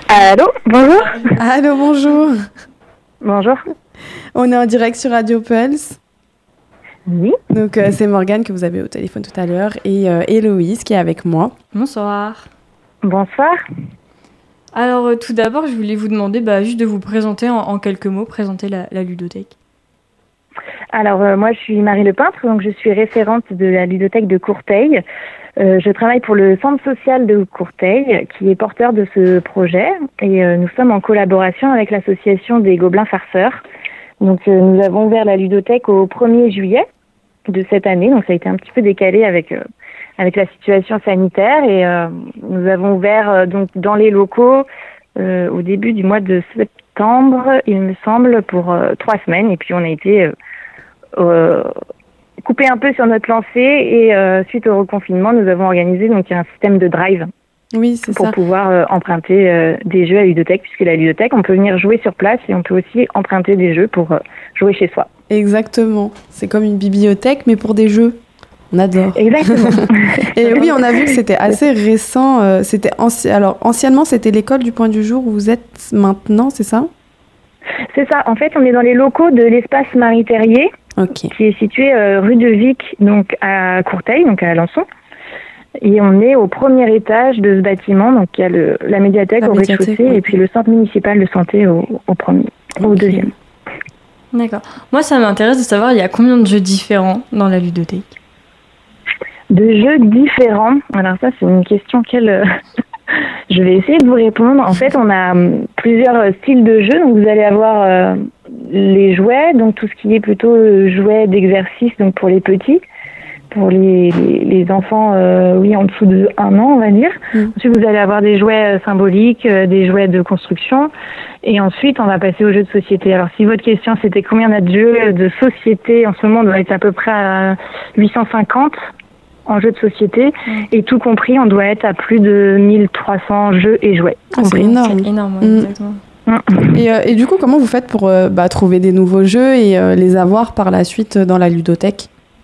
Allô, bonjour. Allô, bonjour. Bonjour. On est en direct sur Radio Pulse. Oui. Donc, c'est Morgane que vous avez au téléphone tout à l'heure et Héloïse qui est avec moi. Bonsoir. Bonsoir. Alors, tout d'abord, je voulais vous demander juste de vous présenter en quelques mots, présenter la ludothèque. Alors, moi, je suis Marie Lepeintre, donc je suis référente de la ludothèque de Courteil. Je travaille pour le centre social de Courteil, qui est porteur de ce projet. Et nous sommes en collaboration avec l'association des Gobelins Farceurs. Donc, nous avons ouvert la ludothèque au 1er juillet de cette année. Donc, ça a été un petit peu décalé avec la situation sanitaire. Et nous avons ouvert donc dans les locaux au début du mois de septembre, il me semble, pour 3 semaines. Et puis, on a été coupé un peu sur notre lancée et suite au reconfinement, nous avons organisé donc un système de drive. Oui, c'est pour ça. pouvoir emprunter des jeux à la ludothèque, puisque la ludothèque, on peut venir jouer sur place et on peut aussi emprunter des jeux pour jouer chez soi. Exactement. C'est comme une bibliothèque, mais pour des jeux. On adore. Exactement. Et oui, on a vu que c'était assez récent. Alors, anciennement, c'était l'école du Point du Jour où vous êtes maintenant, c'est ça ? C'est ça. En fait, on est dans les locaux de l'espace Marie-Terrier, qui est situé rue de Vic, donc à Courteil, donc à Alençon. Et on est au premier étage de ce bâtiment, donc il y a la médiathèque au rez-de-chaussée et puis le centre municipal de santé au deuxième. D'accord. Moi, ça m'intéresse de savoir, il y a combien de jeux différents dans la ludothèque ? De jeux différents. Alors ça, c'est une question je vais essayer de vous répondre. En fait, on a plusieurs styles de jeux. Donc, vous allez avoir les jouets, donc tout ce qui est plutôt jouets d'exercice, donc pour les petits. Pour les enfants, en dessous de 1 an, on va dire. Ensuite, vous allez avoir des jouets symboliques, des jouets de construction. Et ensuite, on va passer aux jeux de société. Alors, si votre question, c'était combien on a de jeux de société, en ce moment, on doit être à peu près à 850 en jeux de société. Et tout compris, on doit être à plus de 1300 jeux et jouets. C'est énorme. C'est énorme, exactement. Et du coup, comment vous faites pour trouver des nouveaux jeux et les avoir par la suite dans la ludothèque ?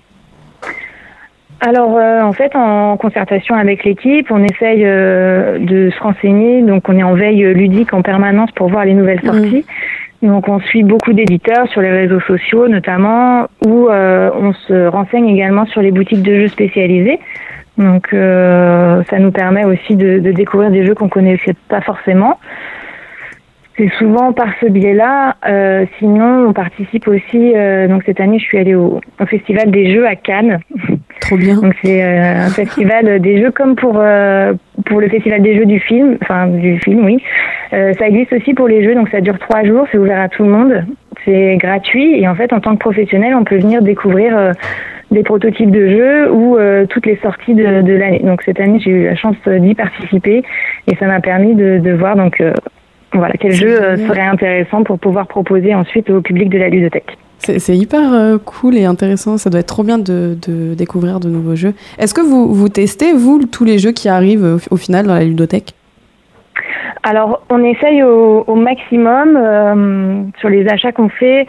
Alors, en fait, en concertation avec l'équipe, on essaye de se renseigner. Donc, on est en veille ludique en permanence pour voir les nouvelles sorties. Donc, on suit beaucoup d'éditeurs sur les réseaux sociaux, notamment, où on se renseigne également sur les boutiques de jeux spécialisées. Donc, ça nous permet aussi de découvrir des jeux qu'on connaissait pas forcément. C'est souvent par ce biais-là. Sinon, on participe aussi. Donc cette année, je suis allée au Festival des Jeux à Cannes. Trop bien. Donc c'est un festival des jeux comme pour le Festival des Jeux du film. Oui. Ça existe aussi pour les jeux. Donc ça dure 3 jours. C'est ouvert à tout le monde. C'est gratuit. Et en fait, en tant que professionnel, on peut venir découvrir des prototypes de jeux ou toutes les sorties de l'année. Donc cette année, j'ai eu la chance d'y participer et ça m'a permis de voir quel jeu serait intéressant pour pouvoir proposer ensuite au public de la ludothèque. C'est hyper cool et intéressant. Ça doit être trop bien de découvrir de nouveaux jeux. Est-ce que vous testez, vous, tous les jeux qui arrivent au final dans la ludothèque ? Alors, on essaye au maximum sur les achats qu'on fait.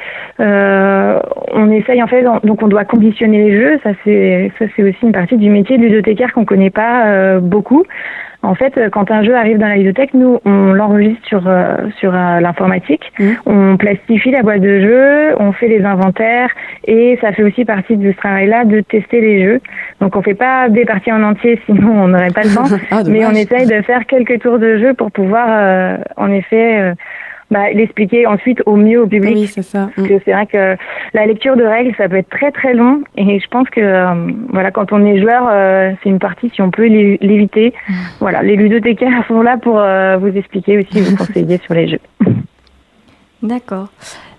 On essaye en fait, donc on doit conditionner les jeux. Ça c'est aussi une partie du métier de ludothécaire qu'on connaît pas beaucoup. En fait, quand un jeu arrive dans la ludothèque, nous, on l'enregistre sur l'informatique. On plastifie la boîte de jeu, on fait les inventaires et ça fait aussi partie de ce travail-là de tester les jeux. Donc, on fait pas des parties en entier, sinon on n'aurait pas le temps. Mais on essaye de faire quelques tours de jeu pour pouvoir, en effet, l'expliquer ensuite au mieux au public. Oui, c'est ça. Parce que c'est vrai que la lecture de règles, ça peut être très très long. Et je pense que quand on est joueur, c'est une partie si on peut l'éviter. Voilà, les ludothécaires sont là pour vous expliquer aussi, vous conseiller sur les jeux. D'accord.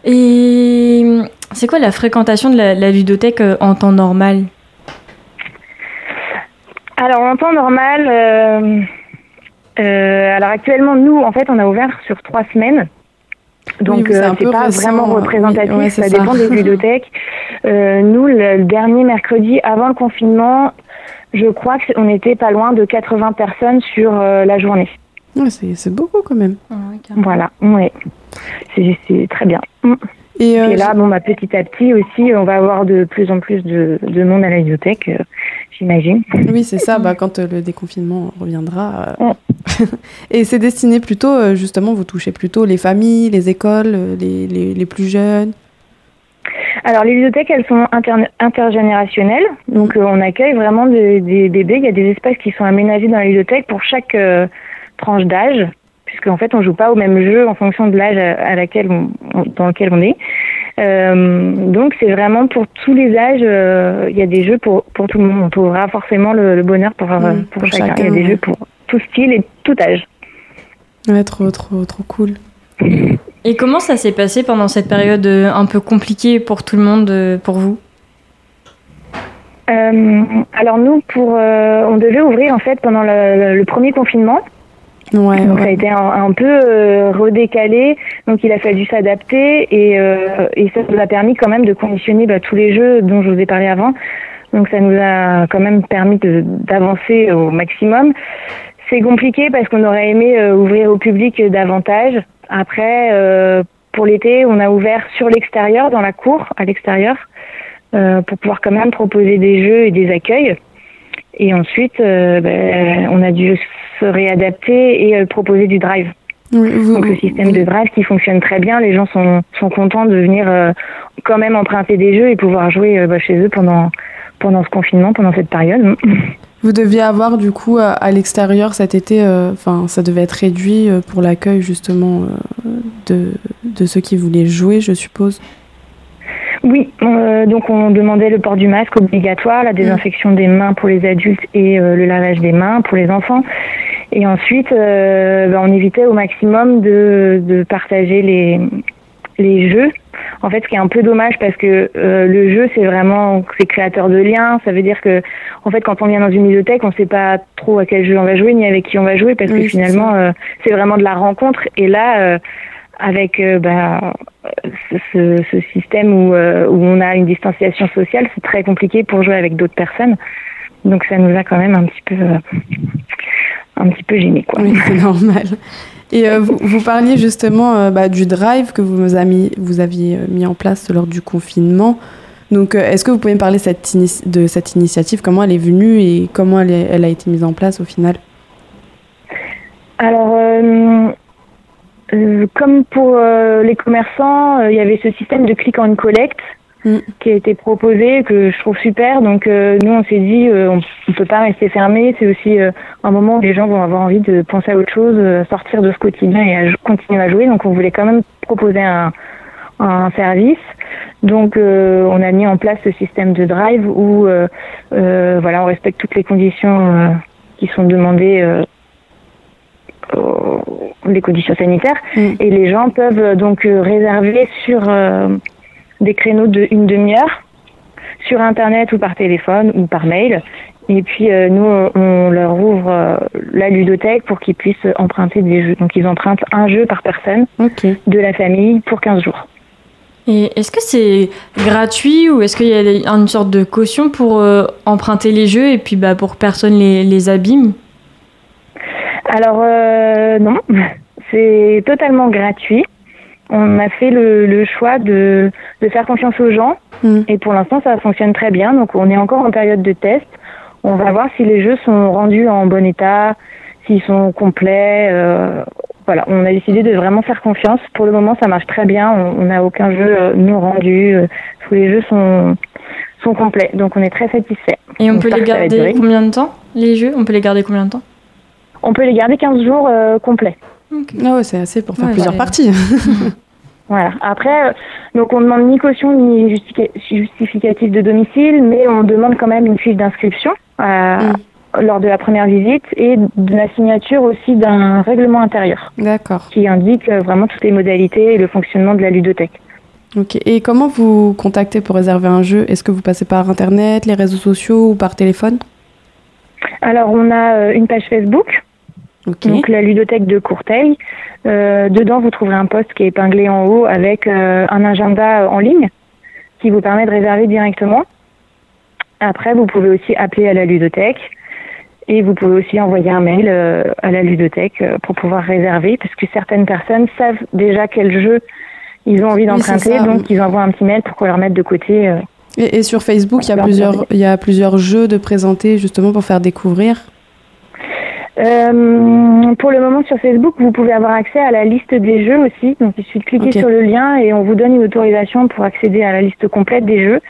Et c'est quoi la fréquentation de la ludothèque en temps normal ? Alors en temps normal, alors actuellement nous en fait on a ouvert sur 3 semaines. Donc c'est pas récent, vraiment représentatif, ça dépend des ludothèques. Nous, le dernier mercredi avant le confinement, je crois qu'on était pas loin de 80 personnes sur la journée. Ouais, c'est beaucoup quand même. Voilà, ouais. C'est très bien. Et là, petit à petit aussi, on va avoir de plus en plus de monde à la ludothèque j'imagine. Oui, c'est ça, quand le déconfinement reviendra. Et c'est destiné plutôt, justement, vous touchez plutôt les familles, les écoles, les plus jeunes? Alors, les ludothèques, elles sont intergénérationnelles. Donc, on accueille vraiment des bébés. Il y a des espaces qui sont aménagés dans la ludothèque pour chaque tranche d'âge, puisqu'en fait, on joue pas au même jeu en fonction de l'âge dans lequel on est. Donc, c'est vraiment pour tous les âges. Il y a des jeux pour tout le monde. On trouvera forcément le bonheur pour chacun. Il y a des jeux pour tout style et tout âge. Ouais, trop cool. Et comment ça s'est passé pendant cette période un peu compliquée pour tout le monde, pour vous? Alors nous, on devait ouvrir en fait pendant le premier confinement. Ouais, donc ça a été un peu redécalé, donc il a fallu s'adapter et ça nous a permis quand même de conditionner tous les jeux dont je vous ai parlé avant. Donc ça nous a quand même permis d'avancer au maximum. C'est compliqué parce qu'on aurait aimé ouvrir au public davantage. Après, pour l'été, on a ouvert sur l'extérieur, dans la cour, à l'extérieur, pour pouvoir quand même proposer des jeux et des accueils. Et ensuite, on a dû se réadapter et proposer du drive. Oui, donc le système de drive qui fonctionne très bien, les gens sont contents de venir quand même emprunter des jeux et pouvoir jouer chez eux pendant ce confinement, pendant cette période. Vous deviez avoir du coup à l'extérieur cet été, ça devait être réduit pour l'accueil justement de ceux qui voulaient jouer, je suppose. Oui, donc on demandait le port du masque obligatoire, la désinfection des mains pour les adultes et le lavage des mains pour les enfants. Et ensuite, on évitait au maximum de partager les jeux. En fait, ce qui est un peu dommage parce que le jeu, c'est créateur de liens. Ça veut dire que, en fait, quand on vient dans une bibliothèque, on ne sait pas trop à quel jeu on va jouer ni avec qui on va jouer parce que finalement, c'est vraiment de la rencontre. Et là, avec ce système où on a une distanciation sociale, c'est très compliqué pour jouer avec d'autres personnes. Donc ça nous a quand même un petit peu gênés, quoi. Oui, c'est normal. Et vous parliez justement du drive que vous aviez mis en place lors du confinement. Donc, est-ce que vous pouvez me parler de cette initiative, comment elle est venue et comment elle a été mise en place au final? Alors, comme pour les commerçants, il y avait ce système de click and collect qui a été proposé, que je trouve super. Donc nous, on s'est dit, on ne peut pas rester fermé. C'est aussi un moment où les gens vont avoir envie de penser à autre chose, sortir de ce quotidien et continuer à jouer. Donc on voulait quand même proposer un service. Donc on a mis en place ce système de drive où on respecte toutes les conditions qui sont demandées, les conditions sanitaires, et les gens peuvent donc réserver sur des créneaux d'une demi-heure sur internet ou par téléphone ou par mail. Et puis nous, on leur ouvre la ludothèque pour qu'ils puissent emprunter des jeux. Donc ils empruntent un jeu par personne de la famille pour 15 jours. Et est-ce que c'est gratuit ou est-ce qu'il y a une sorte de caution pour emprunter les jeux et puis pour que personne les abîme? Alors non, c'est totalement gratuit. On a fait le choix de faire confiance aux gens et pour l'instant ça fonctionne très bien. Donc on est encore en période de test. On va voir si les jeux sont rendus en bon état, s'ils sont complets. On a décidé de vraiment faire confiance. Pour le moment ça marche très bien. On n'a aucun jeu non rendu. Tous les jeux sont complets. Donc on est très satisfaits. Et on peut les garder combien de temps, les jeux? On peut les garder combien de temps? On peut les garder 15 jours complets. Okay. Ah ouais, c'est assez pour faire plusieurs parties. Voilà. Après, donc on demande ni caution ni justificatif de domicile, mais on demande quand même une fiche d'inscription lors de la première visite et de la signature aussi d'un règlement intérieur. D'accord. Qui indique vraiment toutes les modalités et le fonctionnement de la ludothèque. Ok. Et comment vous contactez pour réserver un jeu? Est-ce que vous passez par Internet, les réseaux sociaux ou par téléphone? Alors on a une page Facebook. Donc la ludothèque de Courteil. Dedans, vous trouverez un post qui est épinglé en haut avec un agenda en ligne qui vous permet de réserver directement. Après, vous pouvez aussi appeler à la ludothèque et vous pouvez aussi envoyer un mail à la ludothèque pour pouvoir réserver parce que certaines personnes savent déjà quel jeu ils ont envie d'emprunter, donc ils envoient un petit mail pour qu'on leur mette de côté. Et sur Facebook, il y a plusieurs jeux de présenter justement pour faire découvrir. Pour le moment, sur Facebook, vous pouvez avoir accès à la liste des jeux aussi. Donc, il suffit de cliquer sur le lien et on vous donne une autorisation pour accéder à la liste complète des jeux.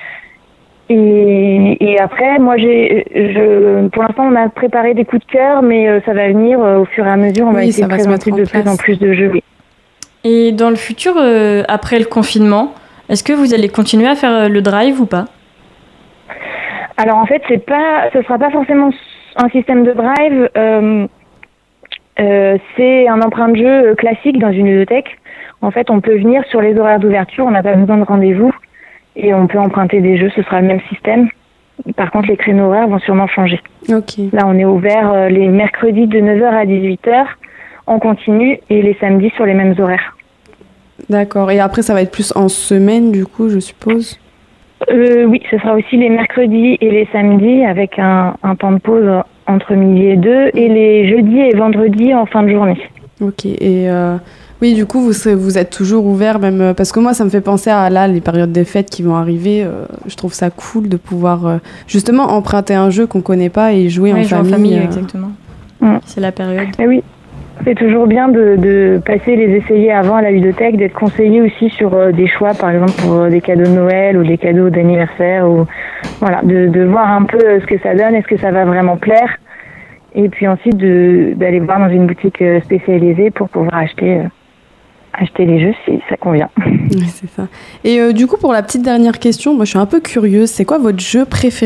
Et après, moi, pour l'instant, on a préparé des coups de cœur, mais ça va venir au fur et à mesure. On va essayer de présenter de plus en plus de jeux. Oui. Et dans le futur, après le confinement, est-ce que vous allez continuer à faire le drive ou pas ? Alors en fait, ce sera pas forcément un système de drive. C'est un emprunt de jeu classique dans une ludothèque. En fait, on peut venir sur les horaires d'ouverture, on n'a pas besoin de rendez-vous et on peut emprunter des jeux. Ce sera le même système. Par contre, les créneaux horaires vont sûrement changer. Là, on est ouvert les mercredis de 9h à 18h en continu et les samedis sur les mêmes horaires. D'accord. Et après, ça va être plus en semaine, du coup, je suppose ? Oui, ce sera aussi les mercredis et les samedis avec un temps de pause entre midi et 2 et les jeudis et vendredis en fin de journée. Ok. Et oui, du coup, vous êtes toujours ouvert, même parce que moi, ça me fait penser à là, les périodes des fêtes qui vont arriver. Je trouve ça cool de pouvoir justement emprunter un jeu qu'on connaît pas et jouer en famille. Exactement. C'est la période. Et oui. C'est toujours bien de passer les essayer avant à la ludothèque, d'être conseillé aussi sur des choix, par exemple pour des cadeaux de Noël ou des cadeaux d'anniversaire, ou voilà, de voir un peu ce que ça donne, est-ce que ça va vraiment plaire, et puis ensuite d'aller voir dans une boutique spécialisée pour pouvoir acheter les jeux si ça convient. Oui, c'est ça. Et du coup, pour la petite dernière question, moi je suis un peu curieuse, c'est quoi votre jeu préféré ?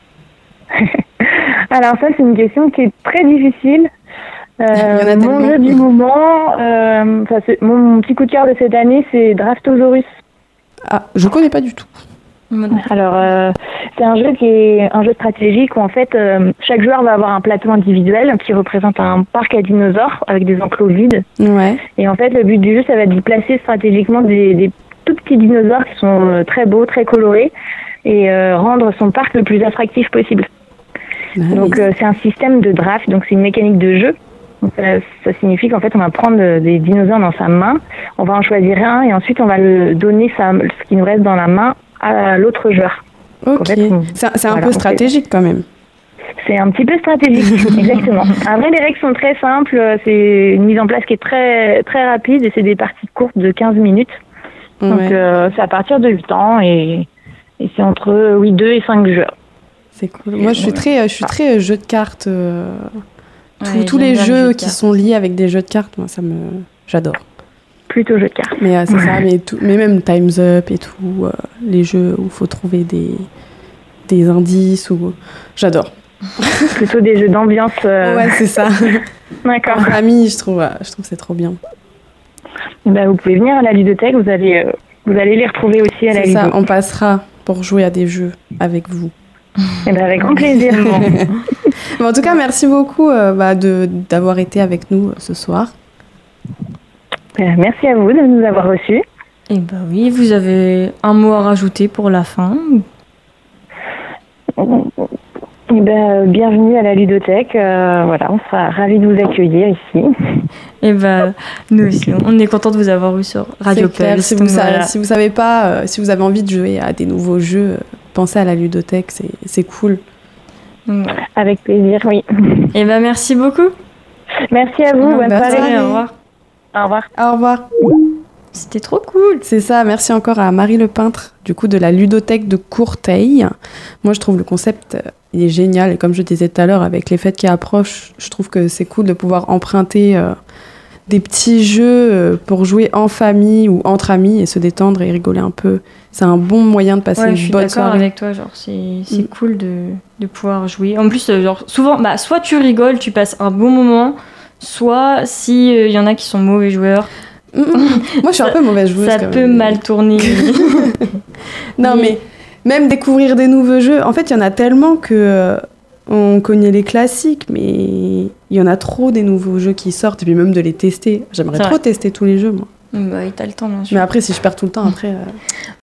Alors ça, c'est une question qui est très difficile. Mon jeu du moment, mon petit coup de cœur de cette année, c'est Draftosaurus. Ah, je connais pas du tout. Alors, c'est un jeu qui est un jeu stratégique où en fait, chaque joueur va avoir un plateau individuel qui représente un parc à dinosaures avec des enclos vides. Ouais. Et en fait, le but du jeu, ça va être d'y placer stratégiquement des tout petits dinosaures qui sont très beaux, très colorés et rendre son parc le plus attractif possible. Nice. Donc, c'est un système de draft, donc c'est une mécanique de jeu. Donc, ça signifie qu'en fait, on va prendre des dinosaures dans sa main, on va en choisir un et ensuite on va le donner ce qui nous reste dans la main à l'autre joueur. Ok, en fait, c'est un peu stratégique quand même. C'est un petit peu stratégique, exactement. Après, les règles sont très simples, c'est une mise en place qui est très, très rapide et c'est des parties courtes de 15 minutes. Donc c'est à partir de 8 ans et c'est entre 2 et 5 joueurs. C'est cool. Moi, je suis très jeu de cartes. Tous les jeux qui sont liés avec des jeux de cartes, moi, j'adore. Plutôt jeu de cartes. Mais c'est ça, mais même Time's Up et tout, les jeux où il faut trouver des indices, j'adore. Plutôt des jeux d'ambiance. Ouais, c'est ça. D'accord. En famille, je trouve que c'est trop bien. Ben, vous pouvez venir à la ludothèque, vous allez les retrouver aussi à la ludothèque. C'est ça, on passera pour jouer à des jeux avec vous. Et ben, avec grand plaisir. Bon, en tout cas, merci beaucoup d'avoir été avec nous ce soir. Merci à vous de nous avoir reçus. Et ben oui, vous avez un mot à rajouter pour la fin? Bienvenue à la ludothèque. On sera ravis de vous accueillir ici. Et nous aussi, on est contents de vous avoir eu sur Radio Pulse. Si vous savez pas, si vous avez envie de jouer à des nouveaux jeux, pensez à la ludothèque, c'est cool. Avec plaisir, oui. Et merci beaucoup. Merci à vous. Bonne soirée. Au revoir. Au revoir. Au revoir. C'était trop cool. C'est ça, merci encore à Marie Le Peintre, du coup, de la ludothèque de Courteil. Moi, je trouve le concept, il est génial. Et comme je disais tout à l'heure, avec les fêtes qui approchent, je trouve que c'est cool de pouvoir emprunter des petits jeux pour jouer en famille ou entre amis et se détendre et rigoler un peu. C'est un bon moyen de passer une bonne soirée. Je suis d'accord avec toi, c'est cool de pouvoir jouer. En plus, souvent, soit tu rigoles, tu passes un bon moment, soit s'il y en a qui sont mauvais joueurs. Moi, je suis un peu mauvaise joueuse. Ça peut mal tourner. Non, mais même découvrir des nouveaux jeux, en fait, il y en a tellement que on connaît les classiques, mais il y en a trop des nouveaux jeux qui sortent, et puis même de les tester. J'aimerais trop tester tous les jeux, moi. T'as le temps, bien sûr. Mais après, si je perds tout le temps, après...